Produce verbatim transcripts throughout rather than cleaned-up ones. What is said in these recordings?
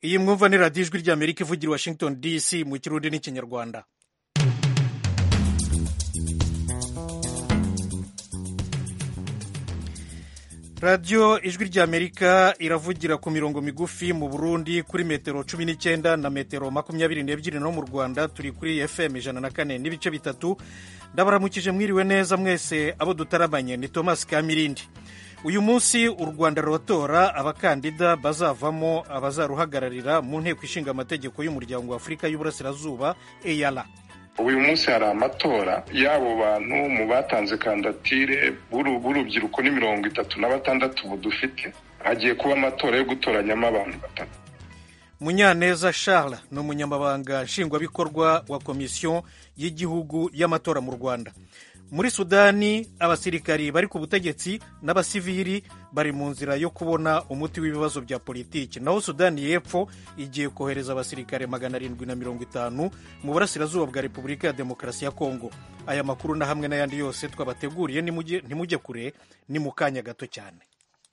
iyi mwumva ni radiyo ijwi ry'amerika ivugira i washington dc mu kirundi n'ikinyarwanda. radiyo ijwi ry'amerika iravugira ku mirongo migufi mu burundi kuri metero cumi n'icyenda na metero makumyabiri n'ebyiri, no mu rwanda turi kuri fm ijana na kane n'ibice bitatu. ndabaramukije mwiriwe neza mwese abo dutaramanye. ni thomas kamirindi. uyu munsi u rwanda ruratora abakandida bazavamo abazaruhagararira mu nteko ishinga amategeko y'umuryango wa afurika y'uburasirazuba eyara. uyu munsi hari amatora y'abo bantu mu batanze kandidatire b'urubyiruko ni mirongo itatu na batandatu ubu dufite. hagiye kuba amatora yo gutoranyamo abantu batatu. Munyaneza Charles ni umunyamabanga nshingwabikorwa wa komisiyo y'igihugu y'amatora mu Rwanda. muri Sudani abasirikari bari ku butegetsi n'abasivili bari mu nzira yo kubona umuti w'ibibazo bya politiki. naho Sudani y'Epfo igiye kohereza abasirikare magana arindwi na mirongo itanu mu burasirazuba bwa Repubulika ya Demokarasi ya Kongo. aya makuru na hamwe n'ayandi yose twabateguriye ntimujye kure, ni mu kanya gato cyane.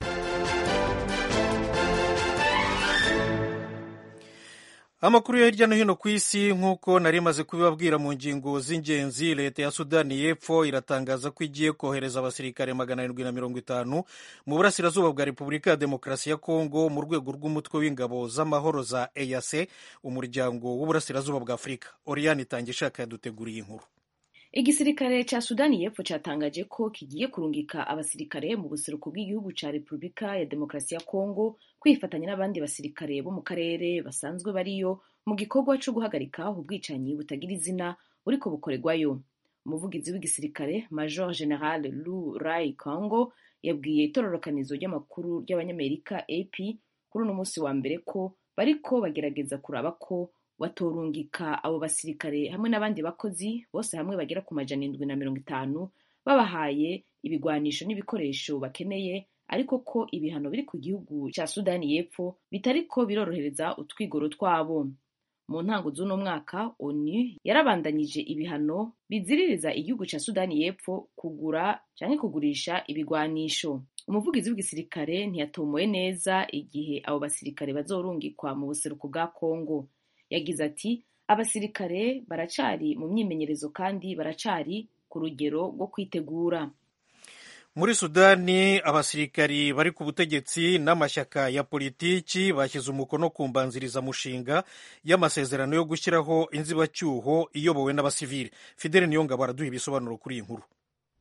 amakuru yo hirya no hino ku isi nk'uko nari maze kubibabwira mu ngingo z'ingenzi. leta ya Sudani y'Epfo iratangaza ko igiye kohereza abasirikare magana arindwi na mirongo itanu mu burasirazuba bwa Repubulika ya Demokarasi ya Kongo mu rwego rw'umutwe w'ingabo z'amahoro za E A C, umuryango w'uburasirazuba bwa Afurika. Oriane Itangishaka yaduteguriye inkuru. Igisirikare ca Sudani y'Epfo catangaje ko kigiye kurungika abasirikare mu buseruko bw'igihugu ca Repubulika ya Demokarasi ya Kongo kwifatanya n'abandi basirikare bo mu karere basanzwe bariyo mu gikorwa co guhagarika ubwicanyi butagira izina buriko bukorerwayo. umuvugizi w'igisirikare Major General Lu Rai Kongo yabwiye itororokanizo ry'amakuru ry'abanyamerika A P kuri uno musi wa mbere ko bariko bagerageza kuraba ko batorungika abo basirikare hamwe n'abandi bakozi bose hamwe bagera ku majana indwi na mirongo itanu babahaye ibigwanisho n'ibikoresho bakeneye, ariko ko ibihano biri ku gihugu ca Sudani y'Epfo bitariko birorohereza utwigoro twabo. mu ntango z'uno mwaka ONU yarabandanyije ibihano biziririza igihugu ca Sudani y'Epfo kugura canke kugurisha ibigwanisho. umuvugizi w'igisirikare ntiyatomoye neza igihe abo basirikare bazorungikwa mu buseruko bwa Kongo. yagize ati abasirikare baracari mu myimenyerezo kandi baracari ku rugero rwo kwitegura. muri Sudani abasirikari bari ku butegetsi n'amashyaka ya politiki bashyize umukono ku mbanzirizamushinga y'amasezerano yo gushyiraho inzibacyuho iyobowe n'abasivili. Fidele Niyongabo araduha ibisobanuro kuri iyi nkuru.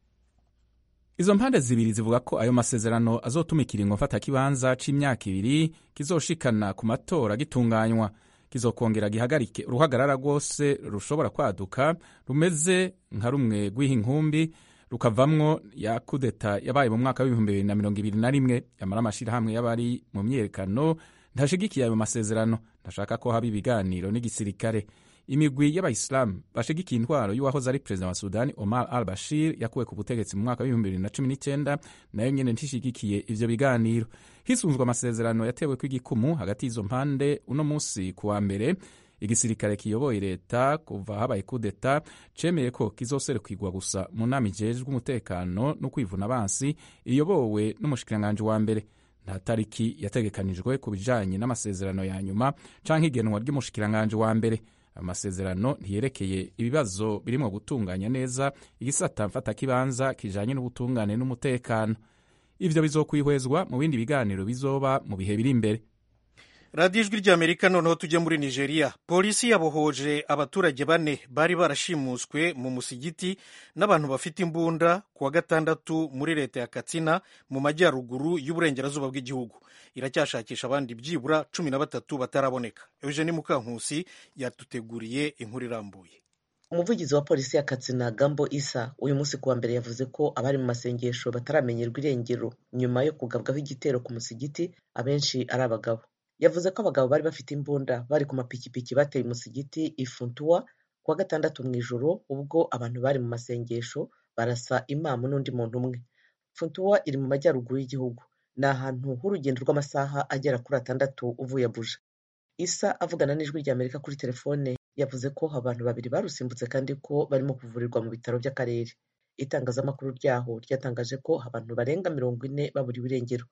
izo mpande zibiri zivuga ko ayo masezerano azotuma ikiringo mfatakibanza c'imyaka ibiri kizoshikana ku matora gitunganywa, kizokongera gihagarike uruhagarara rwose rushobora kwaduka rumeze nka rumwe rw'iha inkumbi rukavamwo ya kudeta yabaye mu mwaka w'ibihumbi bibiri na mirongo ibiri na rimwe. yamara amashirahamwe y'abari mu myiyerekano ntashigikiye ayo masezerano, ntashaka ko haba ibiganiro n'igisirikare. imigwi y'abayisilamu bashigikiye intwaro y'uwahoze ari perezida wa Sudani Omar al-Bashir yakuwe ku butegetsi mu mwaka w'ibihumbi bibiri na cumi n'icyenda nayo nyene ntishigikiye ivyo biganiro. hisunzwe amasezerano yatewe kw'igikumu hagati y'izo mpande uno musi ku wa mbere, igisirikare kiyoboye leta kuva habaye kudeta cemeye ko kizoserukirwa gusa mu nama ijejwe umutekano no kwivuna abansi iyobowe n'umushikiranganji wa mbere. nta tariki yategekanijwe ku bijanye n'amasezerano ya nyuma canke igenwa ry'umushikiranganji wa mbere. amasezerano ntiyerekeye ibibazo birimwo gutunganya neza igisata mfatakibanza kijanye n'ubutungane n'umutekano. ivyo bizokwihwezwa mu bindi biganiro bizoba mu bihe biri imbere. radiyo ijwi ry'amerika. noneho tujye muri Nigeria. polisi yabohoje abaturage bane bari barashimuswe mu musigiti n'abantu bafite imbunda ku wa gatandatu muri leta ya Katsina mu majyaruguru y'uburengerazuba bw'igihugu. iracyashakisha abandi byibura cumi na batatu bataraboneka. Eugenie Mukankusi yaduteguriye inkuru irambuye. umuvugizi wa polisi ya Katsina Gambo Isa uyu munsi kuwa mbere yavuze ko abari mu masengesho bataramenyerwa irengero nyuma yo kugabwaho igitero ku musigiti, abenshi ari abagabo. yavuze ko abagabo bari bafite imbunda bari ku mapikipiki bateye umusigiti Ifuntua kuwa gatandatu mu ijoro ubwo abantu bari mu masengesho barasa imamu n'undi muntu umwe. Funtua iri mu majyaruguru y'igihugu, ni ahantu h'urugendo rw'amasaha agera kuri atandatu uvuye Abuja. Isa avugana n'ijwi ry'Amerika kuri telefone yavuze ko abantu babiri barusimbutse kandi ko barimo kuvurirwa mu bitaro by'akarere. itangazamakuru ryaho ryatangaje ko abantu barenga mirongo ine baburiwe irengero.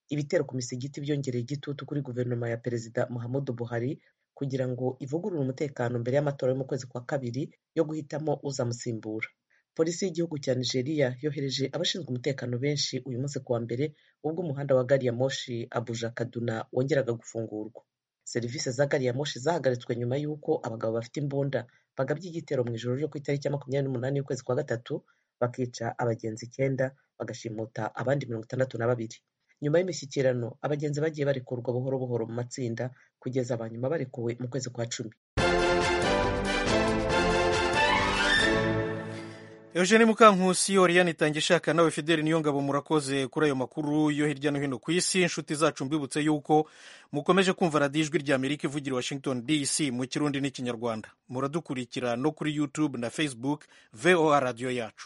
ibitero ku misigiti byongereye igitutu kuri guverinoma ya perezida Muhammadu Buhari kugira ngo ivugurure umutekano mbere y'amatora yo mu kwezi kwa kabiri yo guhitamo uzamusimbura. Polisi y'igihugu cya Nigeria yohereje abashinzwe umutekano benshi uyu munsi kuwa mbere ubwo umuhanda wa gari ya moshi Abuja Kaduna wongeraga gufungurwa. Serivisi za gari ya moshi zahagaritswe nyuma y'uko abagabo bafite imbunda bagabye igitero mu ijoro ryo ku itariki ya makumyabiri n'umunani y'ukwezi kwa gatatu bakica abagenzi icyenda bagashimuta abandi mirongo itandatu na babiri. Nyuma y'imishyikirano abagenzi bagiye barekurwa buhoro buhoro mu matsinda kugeza abanyuma barekuwe mu kwezi kwa cumi. Eugene Mukankusi, Oriane Itangishaka nawe Fideli Niyongabo murakoze kuri ayo makuru yo hirya no hino ku isi. Inshuti zacu mbibutse yuko mukomeje kumva radiyo ijwi rya Amerika ivugira Washington D C mu Kirundi n'Ikinyarwanda. Muradukurikira no kuri YouTube na Facebook V O A radiyo yacu.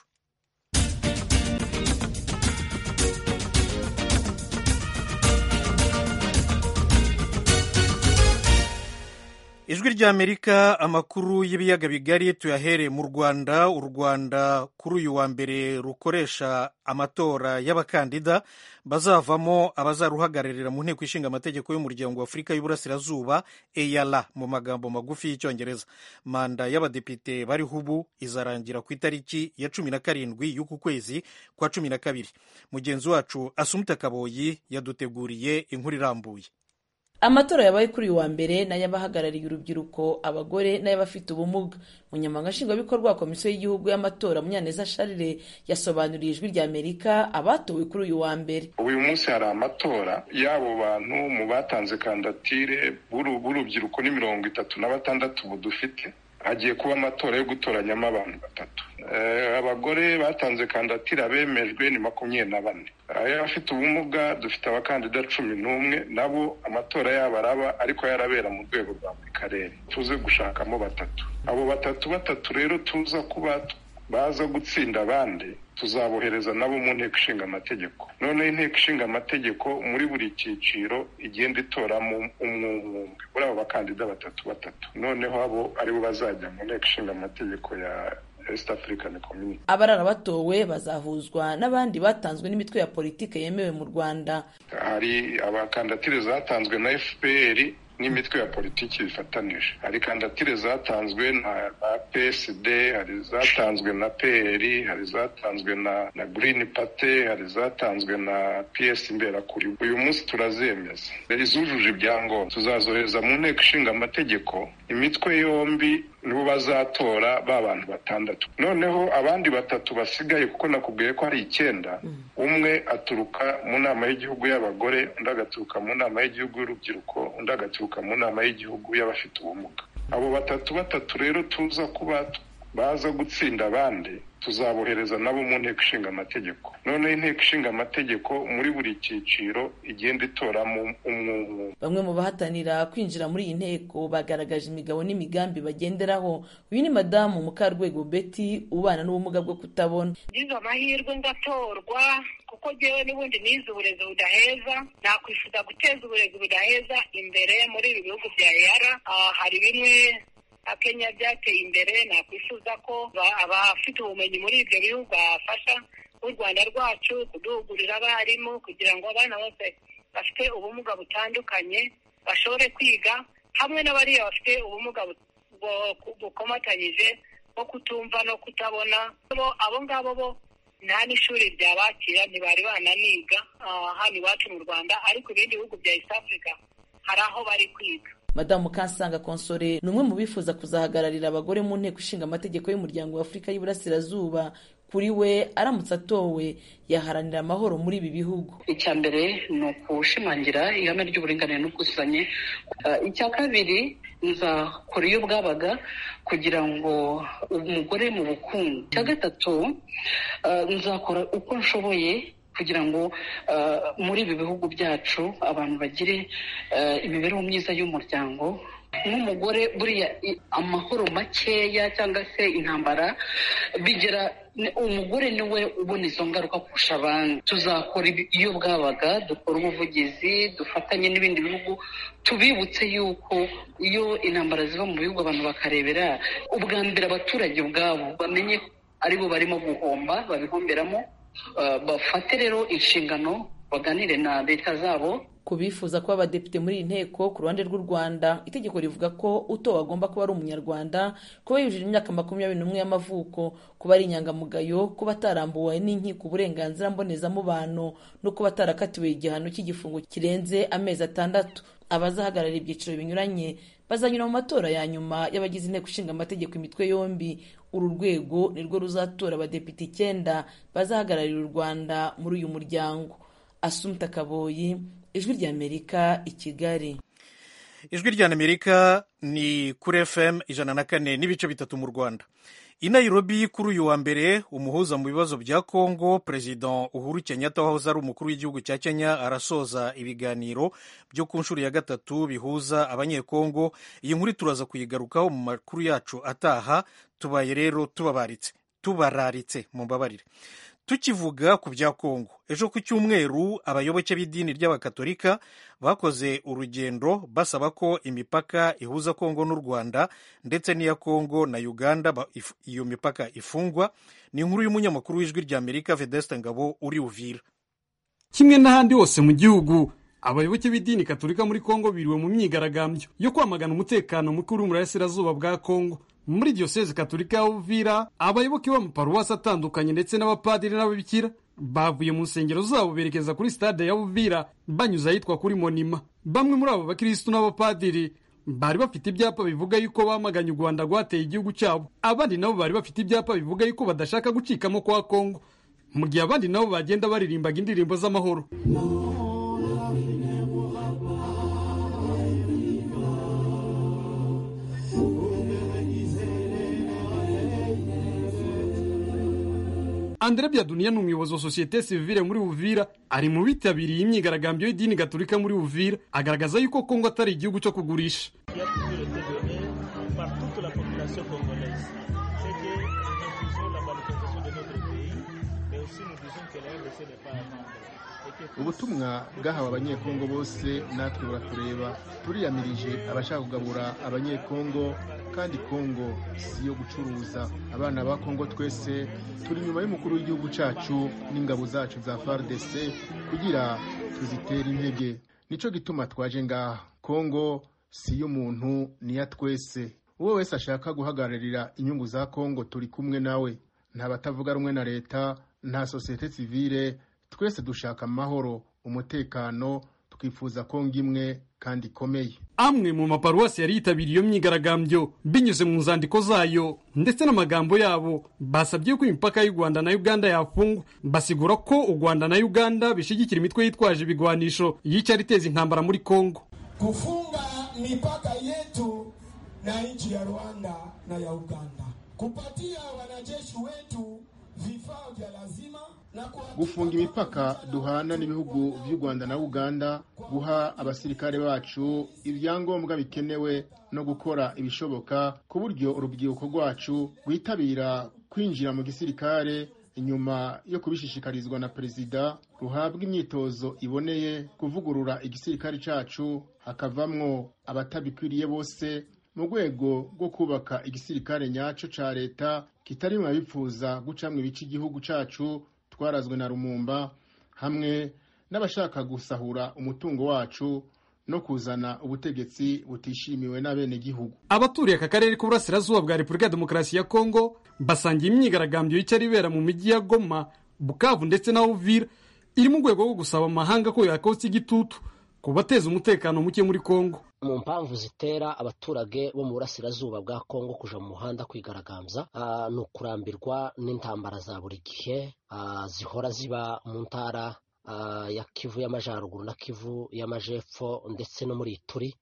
Ijwi rya Amerika, amakuru y'ibiyaga bigari tuyahere mu Rwanda. U Rwanda kuri uyu wa mbere rukoresha amatora y'abakandida bazavamo abazaruhagararira mu nteko ishinga amategeko y'umuryango wa Afurika y'Uburasirazuba E A L A mu magambo magufi y'Icyongereza. Manda y'abadepite bariho ubu izarangira ku itariki ya cumi na karindwi y'uku kwezi kwa cumi na kabiri. Mugenzi wacu Asumta Kaboyi yaduteguriye inkuru irambuye. Amatora yabaye kuri uyu wa mbere n'ay'abahagarariye urubyiruko, abagore n'ay'abafite ubumuga. Umunyamabanga Nshingwabikorwa wa Komisiyo y'Igihugu y'Amatora Munyaneza Charles yasobanuriye Ijwi rya Amerika abatowe kuri uyu wa mbere. Uyu munsi hari amatora y'abo bantu mu batanze kandidatire b'urubyiruko ni mirongo itatu na batandatu ubu dufite. Hagiye kuba amatora yo gutoranyamo abantu batatu. Abagore batanze kandidatire abemejwe ni makumyabiri na bane. Abafite ubumuga dufite abakandida cumi n'umwe, nabo amatora yabo araba ariko yarabera mu rwego rwa buri karere. Tuze gushakamo batatu. Abo batatu batatu rero tuza kuba baza gutsinda abandi tuzabohereza nabo mu nteko ishinga amategeko. Noneho inteko ishinga amategeko muri buri cyiciro igenda itoramo umwe muri abo bakandida batatu batatu. Noneho abo aribo bazajya mu nteko ishinga amategeko ya East African Community. Abarara batowe bazahuzwa n'abandi batanzwe n'imitwe ya politike yemewe mu Rwanda. Hari abakandidatire zatanzwe na F P R n'imitwe ya politiki bifatanije. Hari kandidatire zatanzwe na P S D, hari zatanzwe na P R, hari zatanzwe na na Green Party, hari zatanzwe na P S Imberakuri. Uyu munsi turazemeza. Izujuje ibyangombwa tuzazohereza mu nteko ishinga amategeko. Imitwe yombi nibo bazatora ba bantu batandatu. Noneho abandi batatu basigaye kuko nakubwiye ko hari icyenda, umwe aturuka mu nama y'igihugu y'abagore, undi agaturuka mu nama y'igihugu y'urubyiruko, undi agaturuka mu nama y'igihugu y'abafite ubumuga. Abo batatu batatu rero tuza kuba baza gutsinda abandi tuzabohereza nabo mu nteko ishinga amategeko. Noneho inteko ishinga amategeko muri buri cyiciro igenda itoramo umwe. Bamwe mu bahatanira kwinjira muri iyi nteko bagaragaje imigabo n'imigambi bagenderaho. Uyu ni Madamu Mukarwego Betty ubana n'ubumuga bwo kutabona. Nizo amahirwe ngatorwa kuko jewe n'ubundi nize uburezi budaheza, nakwifuza guteza uburezi budaheza imbere muri ibi bihugu bya E A L A. Hari bimwe Kenya byateye imbere, nakwifuza ko abafite ubumenyi muri ibyo bihugu bafasha u Rwanda rwacu kuduhugurira abarimu kugira ngo abana bose bafite ubumuga butandukanye bashobore kwiga, hamwe n'abariya bafite ubumuga bukomatanyije bwo kutumva no kutabona. Abo ngabo bo nta n'ishuri ryabakira, ntibari bananiga hano iwacu mu Rwanda, ariko ibindi bihugu bya East Africa hari aho bari kwiga. Madamu Kansanga Konsore ni umwe mu bifuza kuzahagararira abagore mu nteko ishinga amategeko y'umuryango wa Afurika y'Iburasirazuba. Kuri we aramutse atowe yaharanira amahoro muri ibi bihugu. Icya mbere ni ukushimangira ihame ry'uburinganire n'ubwuzuzanye. Icya kabiri nzakora iyo bwabaga kugira ngo umugore mu bukungu. Icya gatatu nzakora uko nshoboye kugira ngo uh, muri ibi bihugu byacu abantu bagire uh, imibereho myiza y'umuryango. Nk'umugore buriya amahoro makeya cyangwa se intambara bigera umugore niwe ubona izo ngaruka kurusha abandi. Tuzakora iyo bwabaga, dukora ubuvugizi, dufatanye n'ibindi bihugu, tubibutse yuko iyo intambara ziva mu bihugu abantu bakarebera ubwa mbere abaturage ubwabo bamenye aribo barimo guhomba, babihomberamo. Uh, bafate rero inshingano baganire na leta zabo. Ku bifuza kuba abadepite muri iyi nteko ku ruhande rw'u Rwanda, itegeko rivuga ko utowe agomba kuba ari umunyarwanda, kuba yujuje imyaka makumyabiri n'umwe y'amavuko, kuba ari inyangamugayo, kuba atarambuwe n'inkiko uburenganzira mbonezamubano, no kuba atarakatiwe igihano cy'igifungo kirenze amezi atandatu. Abazahagarara ibyiciro binyuranye bazanyura mu matora ya nyuma y'abagize inteko ishinga amategeko imitwe yombi. Uru rwego nirwo ruzatora abadepite icyenda bazahagararira u Rwanda muri uyu muryango. Assumpta Kaboyi, Ijwi ry'Amerika, i Kigali. Ijwi ry'Amerika ni kuri F M ijana na kane n'ibice bitatu mu Rwanda. I Nairobi kuri uyu wa mbere, umuhuza mu bibazo bya Kongo, Perezida Uhuru Kenyatta wahoze ari umukuru w'igihugu cya Kenya, arasoza ibiganiro byo ku nshuro ya gatatu bihuza abanyekongo. Iyi nkuru turaza kuyigarukaho mu makuru yacu ataha. Tubaye rero tubabaritse tubararitse mu mbabarire. Tukivuga ku bya Kongo, ejo ku cyumweru abayoboke b'idini ry'abakatolika bakoze urugendo basaba ko imipaka ihuza Kongo n'u Rwanda ndetse n'iya Kongo na Uganda iyo mipaka ifungwa. Ni inkuru y'umunyamakuru w'Ijwi ry'Amerika Vedeste Ngabo uri Uvira. Kimwe n'ahandi hose mu gihugu, abayoboke b'idini katolika muri Kongo biriwe mu myigaragambyo yo kwamagana umutekano muke uri mu burasirazuba bwa Kongo. Muri Diocese Katolika ya Uvira, abayoboke b'amaparuwasi atandukanye ndetse n'abapadiri n'ababikira bavuye mu nsengero zabo berekeza kuri stade ya Uvira banyuze ahitwa kuri Monima. Bamwe muri abo bakristo n'abapadiri bari bafite ibyapa bivuga yuko bamaganye u Rwanda rwateye igihugu cyabo. Abandi nabo bari bafite ibyapa bivuga yuko badashaka gucikamo kwa Kongo, mu gihe abandi nabo bagenda baririmbaga indirimbo z'amahoro. Andre Biadunia ni umuyobozi wa societe civile muri Uvira, ari mu bitabiriye imyigaragambyo y'idini gatolika muri Uvira, agaragaza yuko Kongo atari igihugu cyo kugurisha. Ubutumwa bwahawe abanyekongo bose natwe buratureba. Turiyamirije abashaka kugabura abanyekongo, kandi Kongo si yo gucuruza. Abana ba Kongo twese turi nyuma y'umukuru w'igihugu cyacu n'ingabo zacu za F A R D C kugira tuzitere intege. Nico gituma twaje ngaha. Kongo si yo muntu, ni ya twese. Uwo wese ashaka guhagararira inyungu za Kongo turi kumwe nawe. Nta batavuga rumwe na leta, nta societe civile, twese dushaka amahoro, umutekano, twifuza Kongo imwe kandi ikomeye. Amwe mu maparuwasi yari yitabiriye iyo myigaragambyo binyuze mu nzandiko zayo ndetse n'amagambo yabo basabye ko imipaka y'u Rwanda na Uganda yafungwa. Basigura ko u Rwanda na Uganda bishigikira imitwe yitwaje ibigwanisho yica riteza intambara muri Kongo. Kufunga mipaka yetu na nchi ya Rwanda na ya Uganda, kupatia wanajeshi wetu vifaa vya lazima, gufunga imipaka duhana n'ibihugu by'u Rwanda na Uganda, guha abasirikare bacu ibyangombwa bikenewe no gukora ibishoboka ku buryo urubyiruko rwacu rwitabira kwinjira mu gisirikare inyuma yo kubishishikarizwa na perezida, ruhabwa imyitozo iboneye, kuvugurura igisirikare cyacu hakavamwo abatabikwiriye bose, mu rwego rwo kubaka igisirikare nyaco ca leta kitari mu bifuza gucamwe ibice igihugu cyacu twarazwe na Rumumba, hamwe n'abashaka gusahura umutungo wacu no kuzana ubutegetsi butishimiwe n'abene gihugu. Abaturiye aka karere k'uburasirazuba bwa Repubulika ya Demokarasi ya Kongo basangiye imyigaragambyo y'icari ibera mu mijyi ya Goma, Bukavu ndetse na Uvira, iri mu rwego rwo gusaba amahanga ko yakotsa igitutu kubateza umutekano muke muri Kongo. Mu mpamvu zitera abaturage bo mu burasirazuba bwa Kongo kuja mu muhanda kwigaragambya uh, ni ukurambirwa n'intambara za buri gihe uh, zihora ziba mu ntara uh, ya Kivu y'Amajyaruguru na Kivu y'Amajepfo ndetse no muri Ituri.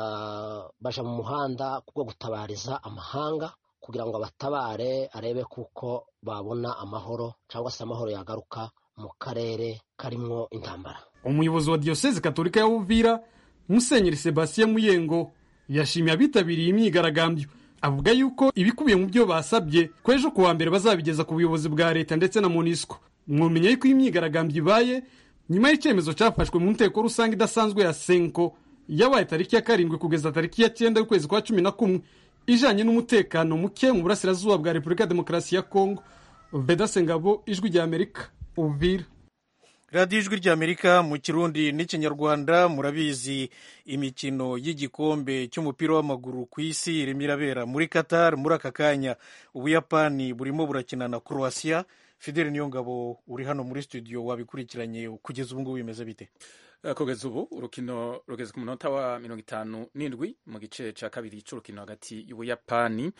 Uh, baja mu muhanda kubwo gutabariza amahanga kugira ngo abatabare arebe kuko babona amahoro cyangwa se amahoro yagaruka mu karere karimwo intambara. Umuyobozi wa Diocese Katolika ya Uvira, Musenyeri Sebastien Muyengo, yashimiye abitabiriye imyigaragambyo, avuga yuko ibikubiye mu byo basabye kwejo kuwa mbere bazabigeza ku buyobozi bwa leta ndetse na MONUSCO. Mwomenya yuko imyigaragambyo ibaye nyuma y'icyemezo cyafashwe mu nteko rusange idasanzwe ya Senko yabaye tariki ya karindwi kugeza tariki ya cyenda y'ukwezi kwa cumi na kumwe ijanye n'umutekano muke mu burasirazuba bwa Repubulika ya Demokarasi ya Kongo. Vedase Ngabo, Ijwi ry'Amerika, Uvira. radiyo ijwi ry'amerika mu kirundi n'ikinyarwanda. Murabizi imikino y'igikombe cy'umupira w'amaguru ku isi irimo irabera muri Qatar. Muri aka kanya ubuyapani burimo burakina na Croatia. Fidele Niyongabo uri hano muri studio, wabikurikiranye kugeza ubu ngubu bimeze bite? Kugeza ubu urukino rugeze ku munota wa mirongo itanu n'indwi mu gice cya kabiri cy'urukino hagati y'ubuyapani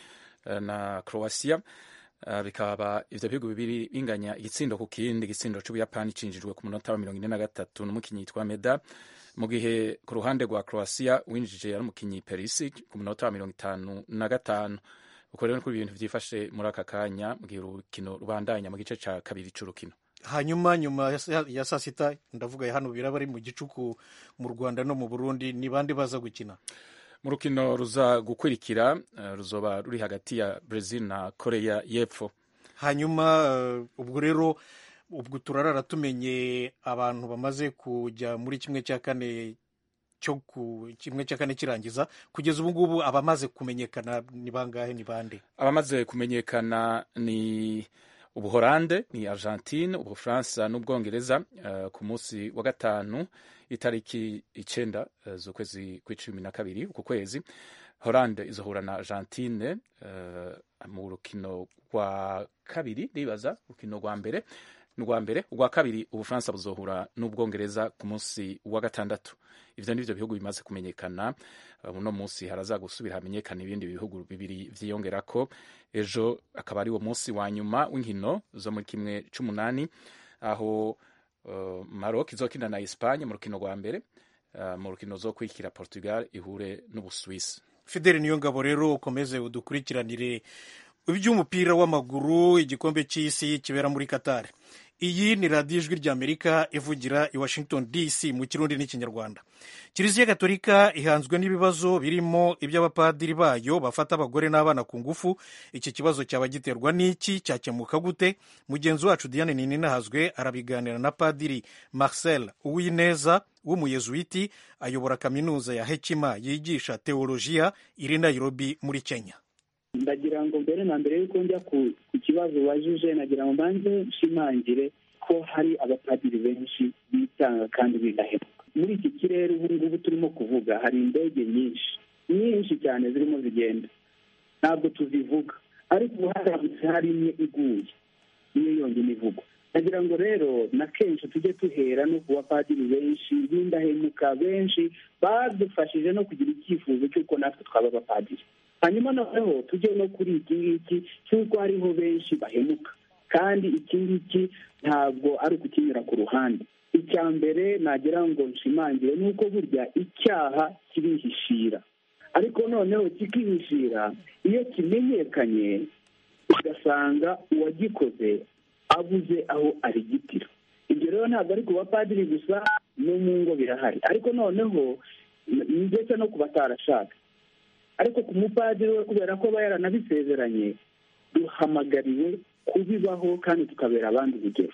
na Croatia. Uh, bikaba ivyo bihugu bibiri binganya igitsindo ku kindi. Igitsindo c'ubuyapani cinjijwe ku munota wa mirongo ine na gatatu n'umukinyi yitwa Meda, mu gihe ku ruhande rwa Croatia winjije ari umukinyi Perisic ku munota wa mirongo itanu na gatanu. Uko rero niko ibintu vyifashe muri aka kanya mu gihe urukino rubandanya mu gice ca kabiri c'urukino. Hanyuma nyuma ya saa sita ndavuga ya hano biraba ari mu gicuku mu Rwanda no mu Burundi, ni bande baza gukina? Mu rukino ruza gukurikira uh, ruzoba ruri hagati ya Brazil na Korea y'Epfo. Hanyuma uh, ubwo rero ubwo turarara tumenye abantu bamaze kujya muri kimwe cya kane cyo ku kimwe cya kane kirangiza. Kugeza ubu ngubu abamaze kumenyekana ni bangahe, ni bande? Abamaze kumenyekana ni Ubuholande, ni Argentine, Ubufaransa n'Ubwongereza uh, ku munsi wa gatanu itariki icenda uh, z'ukwezi kw'icumi na kabiri uku kwezi. Holande izohura na Argentine uh, mu rukino rwa kabiri, ndibaza urukino rwa mbere n'urwa mbere. Urwa kabiri Ubufaransa buzohura n'Ubwongereza ku munsi wa gatandatu. Ivyo nivyo bihugu bimaze kumenyekana. Uno uh, munsi haraza gusubira hamenyekana ibindi bihugu bibiri vyiyongerako. Ejo akaba ari wo munsi wa nyuma w'inkino zo muri kimwe c'umunani, aho uh, Maroc izokina na Espagne mu rukino rwa mbere, uh, mu rukino zo kwikira Portugal ihure n'Ubuswisi. Fidele Niyongabo rero ukomeze udukurikiranire iby'umupira w'amaguru, igikombe cy'isi kibera muri Qatar. Iyi ni radiyo ijwi ry'Amerika ivugira i Washington D C mu kirundi n'ikinyarwanda. Kiliziya Gatolika ihanzwe n'ibibazo birimo iby'abapadiri bayo bafata abagore n'abana ku ngufu. Iki kibazo cyaba giterwa n'iki? Cyakemuka gute? Mugenzi wacu Diane Nininahazwe arabiganira na Padiri Marcel Uwineza w'umuyezuiti, ayobora kaminuza ya Hekima yigisha teolojiya iri Nairobi muri Kenya. Ndagira ngo mbere na mbere yuko njya ku kibazo wajije, nagira ngo mbanze nshimangire ko hari abapadiri benshi bitanga kandi bigahemuka. Muri iki kirere ubu ngubu turimo kuvuga hari indege nyinshi nyinshi cyane zirimo zigenda, ntabwo tuzivuga, ariko ubu haramutse hari imwe iguye niyo yonyine ivugwa. Nagira ngo rero na kenshi tujye tuhera no ku bapadiri benshi b'indahemuka benshi badufashije no kugira icyifuzo cy'uko natwe twaba abapadiri. Hanyuma noneho tujye no kuri iki ngiki cy'uko hariho benshi bahemuka, kandi iki ngiki ntabwo ari ukukinyura ku ruhande. Icya mbere nagira ngo nshimangire ni uko burya icyaha kirihishira, ariko noneho kikihishira iyo kimenyekanye ugasanga uwagikoze abuze aho arigitira. Ibyo rero ntabwo ari ku bapadiri gusa, no mu ngo birahari, ariko noneho ndetse no ku batarashaka. Ariko ku mupadiri we kubera ko aba yaranabisezeranye, duhamagariwe kubibaho kandi tukabera abandi urugero.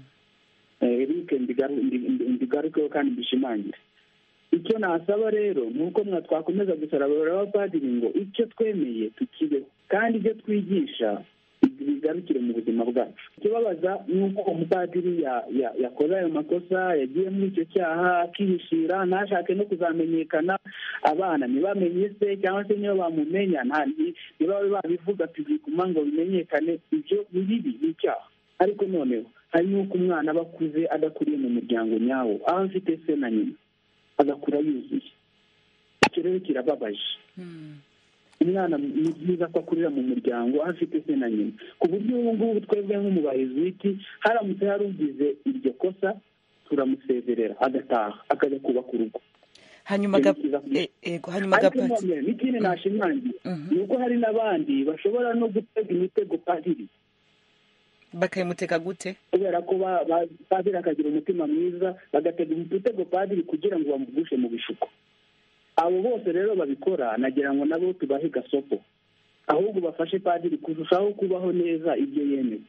Eric ndigarukeho kandi mbishimangire. Icyo nasaba rero ni uko mwa twakomeza gusarabura abapadiri ngo icyo twemeye tukibeho, kandi ibyo twigisha bigarukire mu buzima bwacu. Ikibabaza ni uko umupadiri yakoze ayo makosa, yagiye muri icyo cyaha akihishira, ntashake no kuzamenyekana, abana ntibamenye se, cyangwa se niyo bamumenya ntibabe babivuga tuzikuma ngo bimenyekane. Ibyo ni bibi, ni icyaha. Ariko noneho hari n'uko umwana aba akuze adakuriye mu muryango nyawo, aho afite se na nyina agakura yuzuye. Icyo rero kirababaje. Umwana ni byiza ko akurira mu muryango aho afite se na nyina, ku buryo ubu ngubu twebwe nk'umubayezuiti haramutse harugize iryo kosa turamusezerera agataha akajya kubaka urugo. Hanyuma hanyuma gapati n'ikindi nashimangira ni uko hari n'abandi bashobora no gutega imitego padiri. Bakayimutega gute? Kubera ko padiri akagira umutima mwiza, bagatega umutego padiri kugira ngo bamugushe mu bishuko. Abo bose rero babikora, nagira ngo nabo tubahe gasopo, ahubwo bafashe padiri kurushaho kubaho neza ibyo yemeza.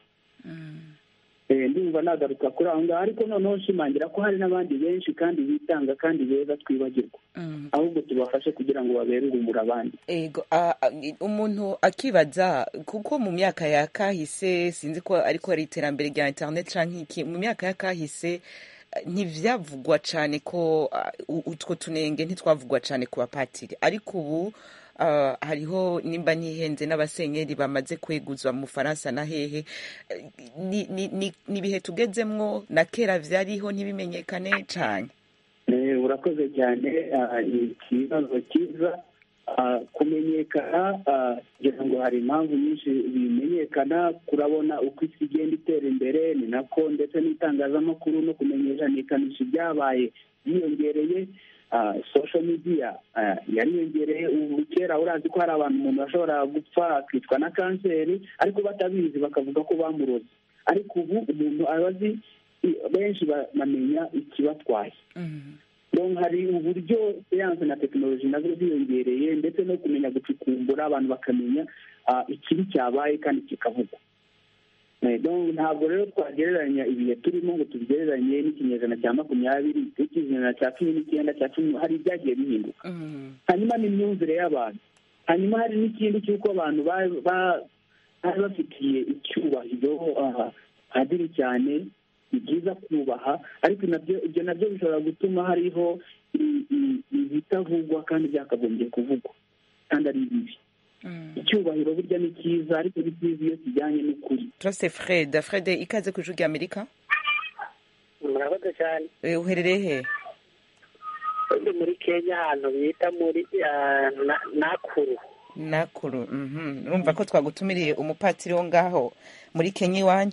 Ndumva nagaruka kuri aho ngaho, ariko noneho nshimangira ko hari n'abandi benshi kandi bitanga kandi beza twibagirwa, ahubwo tubafashe kugira ngo babere urumuri abandi. Ego umuntu akibaza, kuko mu myaka ya kahise, sinzi ko ariko ari iterambere rya internet canke iki, mu myaka ya kahise ntivyavugwa cyane ko uh, utwo tunenge ntitwavugwa cyane ku bapatiri ariko ubu uh, hariho nimba ntihenze n'abasenyeri bamaze kweguzwa mu Faransa na hehe ni ni ni, ni bihe tugezemwo na kera vyariho ntibimenyekane cyane. Eh urakoze cyane ikibazo kiza kumenyekana kugira ngo hari impamvu nyinshi bimenyekana kurabona uko isi igenda itera imbere ni nako ndetse n'itangazamakuru no kumenyekanisha ibyabaye byiyongereye social media yariyongereye ubu kera urazi ko hari abantu umuntu bashobora gupfa akicwa na kanseri ariko batabizi bakavuga ko bamuroze ariko ubu umuntu abazi benshi bamenya ikibatwaye. Donc hari uburyo siyanse na tekinoloji nazo ziyongereye ndetse no kumenya gucukumbura abantu bakamenya ikibi cyabaye kandi kikavugwa. Donc ntabwo rero twagereranya ibihe turimo ngo tubigereranye n'ikinyejana cya makumyabiri n'ikinyejana cya cumi n'icyenda cya cumi hari ibyagiye bihinduka. Hanyuma n'imyumvire y'abantu, hanyuma hari n'ikindi cy'uko abantu bari bafitiye icyubahiro hadiri cyane ni byiza kubaha ariko nabyo ibyo nabyo bishobora gutuma hariho ibitavugwa kandi byakagombye kuvugwa kandi ari bibi. Icyubahiro burya ni cyiza ariko ni byiza iyo kijyanye n'ukuri. Turase Fred Fred ikaze ku Ijwi Amerika. Murakoze cyane. Eh uherereye he? Ndi muri Kenya hano bita muri Nakuru. Nakuru mhm urumva ko twagutumiriye umupatiri wo ngaho muri Kenya iwanyu.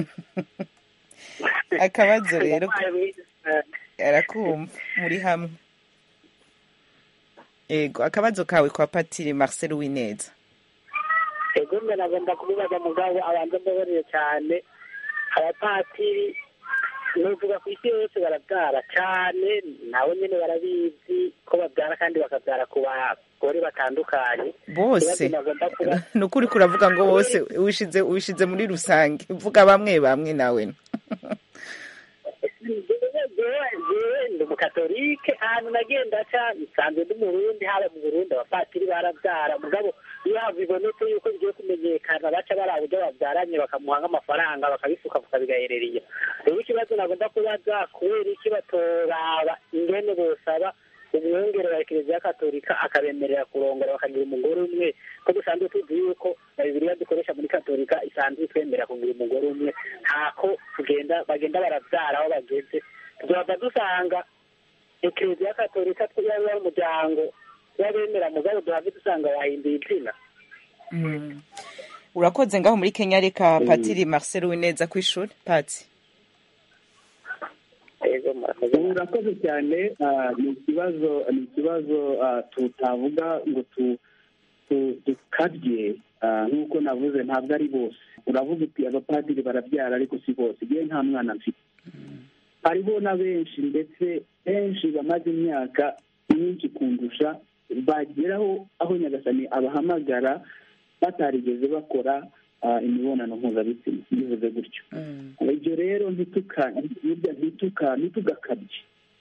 Akabazo rero arakumva muri hamwe. Ego akabazo kawe kwa Patiri Marcel Wineza. Ego mbe nagomba kubibaza mugabo abanze mbabarire cyane abapatiri n'uvuga ku isi yose barabyara cyane nawe nyine barabizi ko babyara kandi bakabyara ku bagore batandukanye bose. Nukuri kuravuga ngo bose wishize wishize muri rusange vuga bamwe bamwe nawe. ndi umukatolike ahantu nagenda ca nsanzwe ndi Murundi haba mu Burundi abapatiri barabyara mugabo iyo bibonetse yuko bigiye kumenyekana baca bari uburyo babyaranye bakamuha nk'amafaranga bakabisuka bigaherereye. Rero ikibazo nagomba kubaza kubera iki batoraba ingene bosaba umwungere wa Kiliziya Katolika akabemerera kurongora bakagira umugore umwe ko dusanzwe tuzi yuko na Bibiliya dukoresha muri Katolika isanzwe twemera kugira umugore umwe ntako tugenda bagenda barabyara aho bageze tuba dusanga Kiliziya Katolika twari umuryango w'abemera mugabo duhave dusanga wahinduye izina. Urakoze ngaho muri Kenya reka Patiri Marcel Wineza ku ishuri Pati. Urakoze cyane ni ikibazo ni ikibazo tutavuga ngo dukabye nk'uko navuze ntabwo ari bose. Uravuga uti abapadiri barabyara ariko si bose igihe nta mwana mfite. Hariho na benshi ndetse benshi bamaze imyaka myinshi kundusha bageraho aho Nyagasani abahamagara batarigeze bakora imibonano mpuzabitsina bivuze gutyo. Ibyo rero ntitugakabye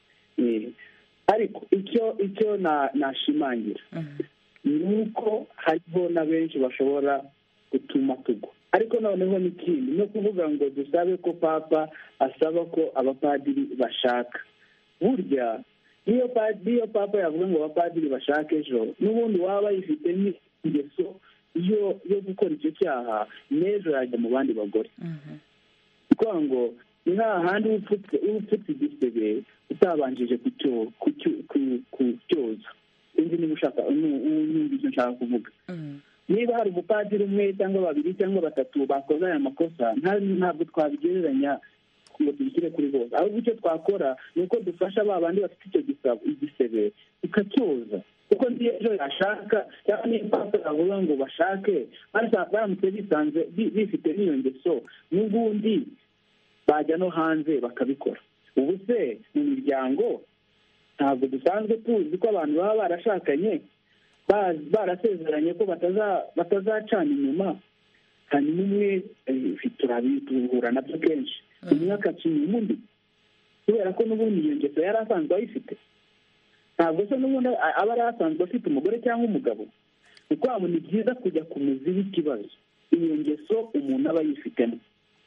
ariko icyo icyo nashimangira ni uko hariho na benshi bashobora gutuma tugwa ariko noneho n'ikindi no kuvuga ngo dusabe ko papa asaba ko abapadiri bashaka burya niyo padiri papa yavuga ngo abapadiri bashaka ejo n'ubundi waba yifite n'ingeso yo yo gukora icyo cyaha n'ejo yajya mu bandi bagore kuko ngo ni hahandi upfutse upfutse igisebe utabanjije kucyoza sinzi niba ushaka n'undi icyo nshaka kuvuga. Niba hari umupadiri umwe cyangwa babiri cyangwa batatu bakoze aya makosa ntabwo twabigereranya ngo tubishyire kuri bose ahubwo icyo twakora ni uko dufasha ba bandi bafite icyo igisebe tukacyoza kuko niyo ejo yashaka cyangwa niyo papa avuga ngo bashake baramutse bisanze bifite n'iyo ngeso n'ubundi bajya no hanze bakabikora. Ubu se mu miryango ntabwo dusanzwe tuzi ko abantu baba barashakanye barasezeranye ko batazacana inyuma hanyuma umwe turabihura nabyo kenshi umwe akacinya undi kubera ko n'ubundi iyo ngeso yari asanzwe ayifite. Ntabwo se n'ubundi aba yari asanzwe afite umugore cyangwa umugabo kuko ni byiza kujya ku muzi w'ikibazo iyo ngeso umuntu aba yifitemo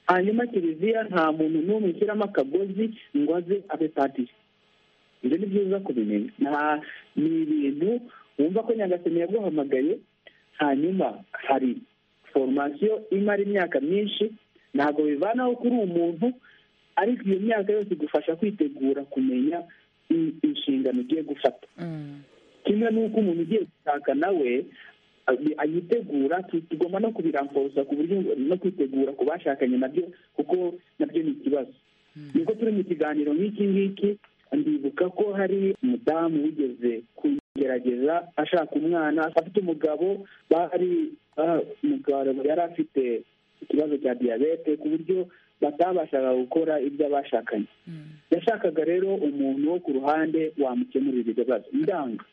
hanyuma kiliziya nta muntu n'umwe ushyiramo akagozi ngo aze abe padiri. ibyo ni byiza kubimenya. nta ni ibintu wumva ko Nyagasani yaguhamagaye, hanyuma hari foromasiyo imara imyaka myinshi, ntabwo bivanaho kuri umuntu, ariko iyo myaka yose igufasha kwitegura kumenya inshingano ugiye gufata. kimwe n'uko umuntu ugiye gushaka nawe ayitegura, tugomba no kubiramforosa ku buryo no kwitegura ku bashakanye nabyo, kuko nabyo ni ikibazo. niko turi mu kiganiro nk'iki ngiki, ndibuka ko hari umudamu wigeze kugerageza ashaka umwana, afite umugabo, bari umugabo yari afite ikibazo cya diyabete ku buryo batabashaga gukora ibyo abashakanye. yashakaga rero umuntu wo ku ruhande wamukemurira ibyo bibazo, ndanga.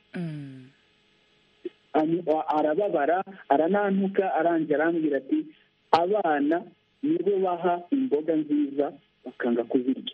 arababara, aranantuka, arangira arambwira ati abana nibo baha imboga nziza bakanga kuzirya.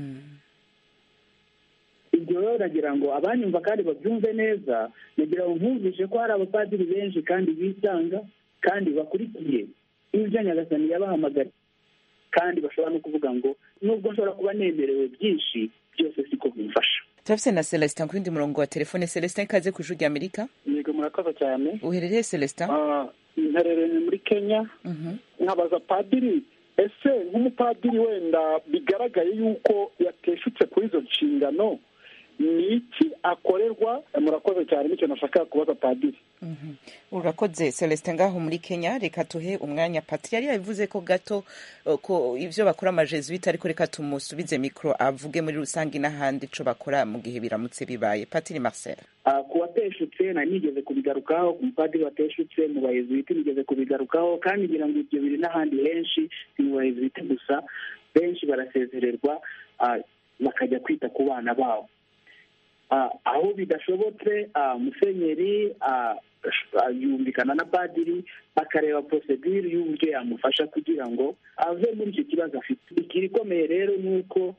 ibyo rero nagira ngo abanyumva kandi babyumve neza, nagira ngo nkumvishe ko hari abapadiri benshi kandi bitanga kandi bakurikiye ibyo Nyagasani yabahamagariye, kandi bashobora no kuvuga ngo nubwo nshobora kuba nemerewe byinshi, byose siko bimfasha. turafise na Celestin ku wundi murongo wa telefone. Celestin, ikaze ku ijwi rya Amerika. yego murakoze cyane. uherereye Celestin? mperereye muri Kenya. nkabaza padiri, ese nk'umupadiri wenda bigaragaye yuko yateshutse kuri izo nshingano, ni iki akorerwa? murakoze cyane, nicyo nashaka kubaza padiri. urakoze Celestin ngaho muri Kenya. reka tuhe umwanya Patri. yari yabivuze ko gato ko ivyo bakora amajesuite, ariko reka tumusubize mikro avuge muri rusange n'ahandi ico bakora mu gihe biramutse bibaye. Patri Marcel. ku wateshutse nari nigeze kubigarukaho, ku mupadiri wateshutse mu bayesuite nigeze kubigarukaho, kandi ngira ngo ibyo biri n'ahandi henshi, si mu bayesuite gusa, benshi barasezererwa bakajya kwita ku bana babo. aho bidashobotse musenyeri yumvikana na padiri bakareba procedure y'uburyo yamufasha kugira ngo ave muri icyo kibazo afite. ikirikomeye rero ni uko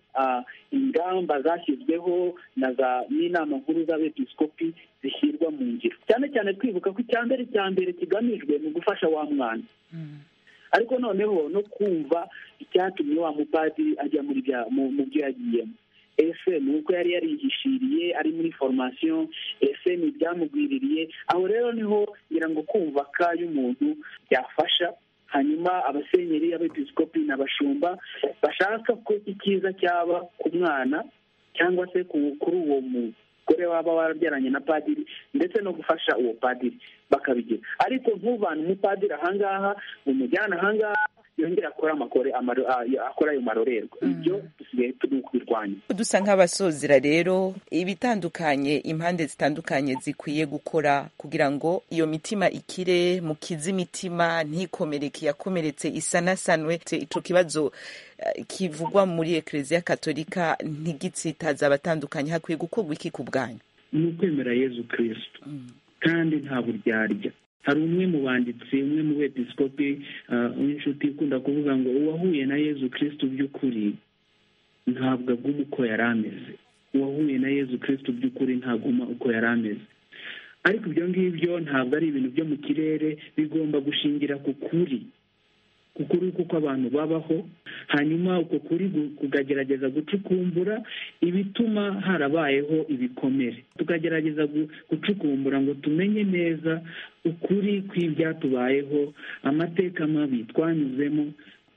ingamba zashyizweho na za n'inama nkuru z'abepiskopi zishyirwa mu ngiro, cyane cyane twibuka ko icya mbere cya mbere kigamijwe mu gufasha wa mwana, ariko noneho no kumva icyatumye wa mupadiri ajya muri mu byo yagiyemo. ese ni uko yari yarihishiriye ari muri formation, ese ni ibyamugwiririye? aho rero niho ngira ngo kumva ka y'umuntu byafasha. hanyuma abasenyeri, abepiskopi n'abashumba bashaka ko icyiza cyaba ku mwana cyangwa se kuri uwo mugore waba warabyaranye na padiri, ndetse no gufasha uwo padiri bakabigira. ariko ntuvane umupadiri ahangaha umujyana ahangaha yongera akora amakore akora ayo marorerwa, ibyo dusigaye turi kubirwanya. dusa nk'abasozera rero, ibitandukanye impande zitandukanye zikwiye gukora kugira ngo iyo mitima ikire, mukize imitima ntikomereke, yakomeretse isanasanwe. ico kibazo uh, kivugwa muri Eklezia Katolika ntigitsitaza abatandukanye, hakwiye gukorwa iki ku bwanyu? ni ukwemera Yezu Kristo, kandi nta buryarya. hari umwe mu banditsi, umwe mu bepiskopi w'inshuti ukunda kuvuga ngo uwahuye na Yezu Kristo by'ukuri ntabwo aguma uko yari ameze. uwahuye na Yezu Kristo by'ukuri ntaguma uko yari ameze. ariko ibyo ngibyo ntabwo ari ibintu byo mu kirere, bigomba gushingira ku kuri, ku kuri kuko abantu babaho, hanyuma uko kuri kugagerageza gucukumbura ibituma harabayeho ibikomere, tukagerageza gucukumbura ngo tumenye neza ukuri kw'ibyatubayeho, amateka mabi twanyuzemo,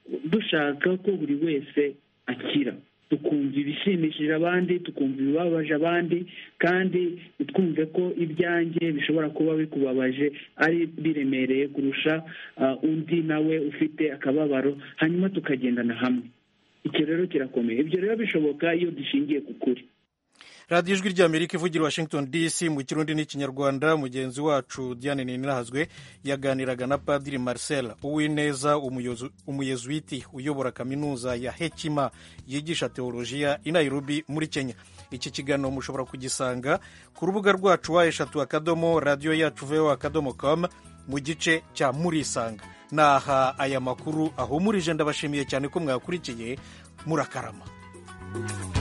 dushaka ko buri wese akira, tukumva ibishimishije abandi, tukumva ibibabaje abandi, kandi twumve ko ibyanjye bishobora kuba bikubabaje ari biremereye kurusha uh, undi nawe ufite akababaro, hanyuma tukagendana hamwe. icyo rero kirakomeye. ibyo rero bishoboka iyo dushingiye ku kuri. radiyo ijwi ry'Amerika ivugira Washington D C mu kirundi n'ikinyarwanda. mugenzi wacu Diane Ninahazwe yaganiraga na Padiri Marcel Uwineza, umuyezuiti uyobora kaminuza ya Hekima yigisha teolojiya i Nairobi muri Kenya. iki kiganiro mushobora kugisanga ku rubuga rwacu wa eshatu akadomo radiyo yacu voa akadomo com mu gice cya murisanga. naha aya makuru ahumurije, ndabashimiye cyane ko mwakurikiye. murakarama.